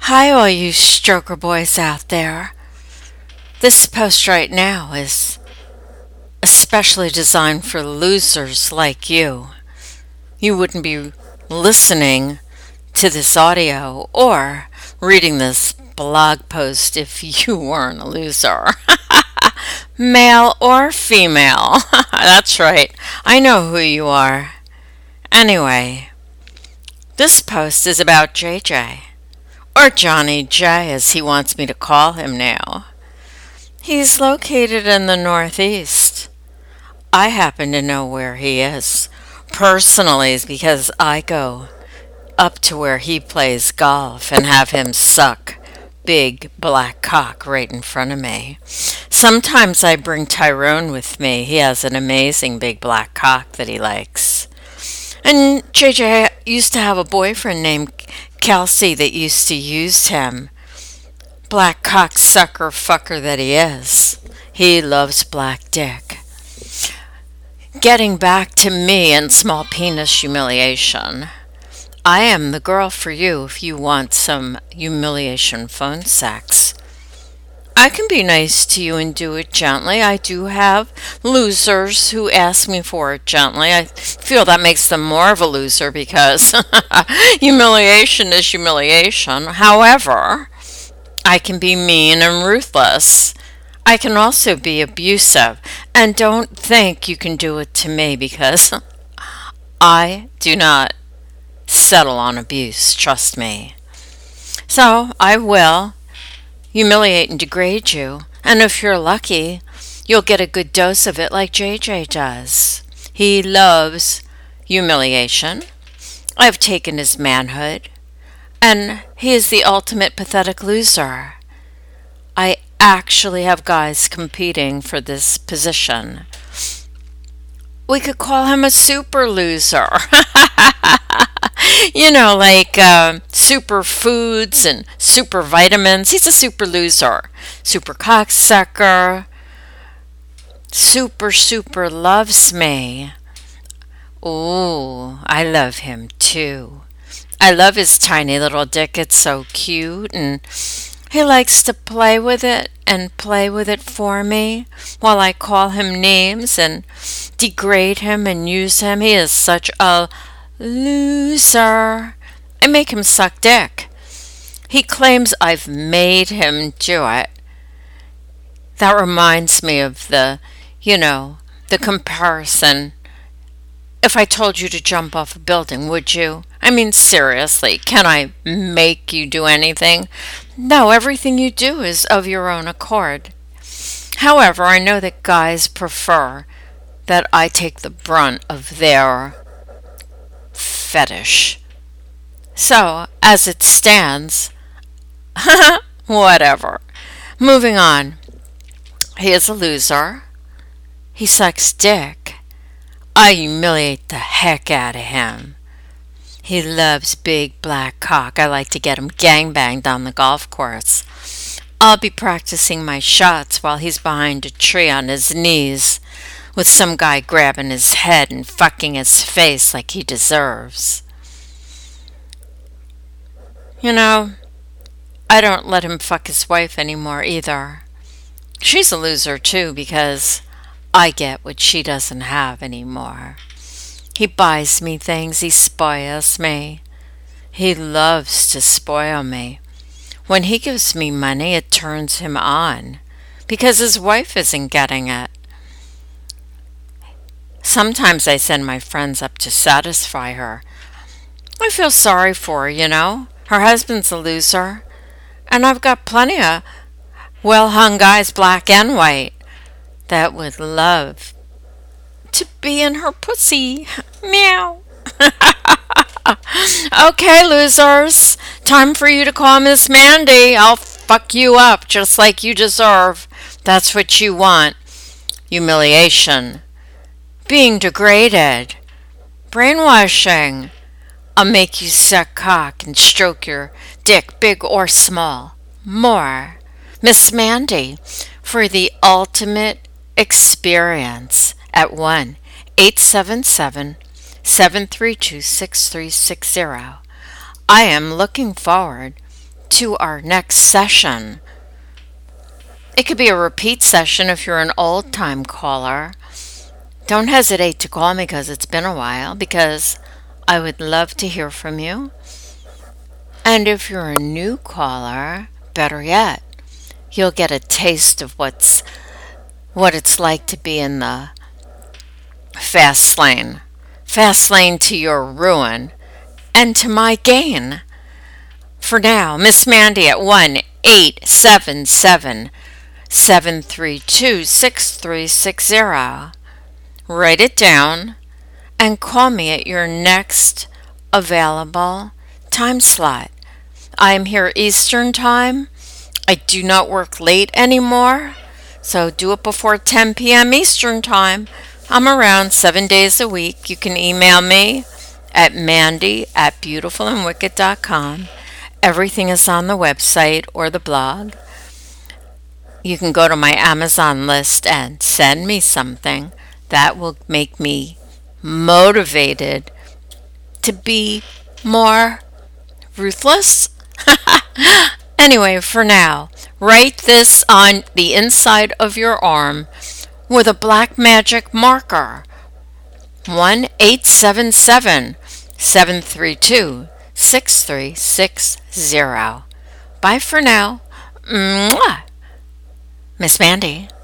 Hi, all you stroker boys out there. This post right now is especially designed for losers like you. You wouldn't be listening to this audio or reading this blog post if you weren't a loser. Male or female. That's right. I know who you are. Anyway, this post is about JJ. Or Johnny J, as he wants me to call him now. He's located in the Northeast. I happen to know where he is. Personally, because I go up to where he plays golf and have him suck big black cock right in front of me. Sometimes I bring Tyrone with me. He has an amazing big black cock that he likes. And JJ used to have a boyfriend named Kelsey that used to use him. Black cock sucker fucker that he is. He loves black dick. Getting back to me and small penis humiliation. I am the girl for you if you want some humiliation phone sex. I can be nice to you and do it gently. I do have losers who ask me for it gently. I feel that makes them more of a loser because humiliation is humiliation. However, I can be mean and ruthless. I can also be abusive. And don't think you can do it to me because I do not settle on abuse. Trust me. So I will humiliate and degrade you, and if you're lucky, you'll get a good dose of it like JJ does. He loves humiliation. I've taken his manhood, and he is the ultimate pathetic loser. I actually have guys competing for this position. We could call him a super loser. Like super foods and super vitamins. He's a super loser. Super cocksucker. Super loves me. Ooh, I love him too. I love his tiny little dick. It's so cute. And he likes to play with it and play with it for me while I call him names and degrade him and use him. He is such a loser. I make him suck dick. He claims I've made him do it. That reminds me of the comparison. If I told you to jump off a building, would you? I mean, seriously, can I make you do anything? No, everything you do is of your own accord. However, I know that guys prefer that I take the brunt of their fetish. So, as it stands, whatever. Moving on. He is a loser. He sucks dick. I humiliate the heck out of him. He loves big black cock. I like to get him gangbanged on the golf course. I'll be practicing my shots while he's behind a tree on his knees with some guy grabbing his head and fucking his face like he deserves. I don't let him fuck his wife anymore either. She's a loser too because I get what she doesn't have anymore. He buys me things. He spoils me. He loves to spoil me. When he gives me money, it turns him on because his wife isn't getting it. Sometimes I send my friends up to satisfy her. I feel sorry for her, Her husband's a loser. And I've got plenty of well-hung guys, black and white, that would love to be in her pussy. Meow. Okay, losers. Time for you to call Miss Mandy. I'll fuck you up just like you deserve. That's what you want. Humiliation. Being degraded. Brainwashing. I'll make you suck cock and stroke your dick, big or small. More. Miss Mandy, for the ultimate experience at 1-877-732-6360. I am looking forward to our next session. It could be a repeat session if you're an old-time caller. Don't hesitate to call me because it's been a while, because I would love to hear from you. And if you're a new caller, better yet, you'll get a taste of what it's like to be in the fast lane. Fast lane to your ruin and to my gain. For now, Miss Mandy at 1-877-732-6360. Write it down and call me at your next available time slot. I am here Eastern Time. I do not work late anymore, so do it before 10 p.m. Eastern Time. I'm around 7 days a week. You can email me at mandy@beautifulandwicked.com. Everything is on the website or the blog. You can go to my Amazon list and send me something. That will make me motivated to be more ruthless. Anyway, for now, write this on the inside of your arm with a black magic marker. 1-877-732-6360. Bye for now. Mwah. Miss Mandy.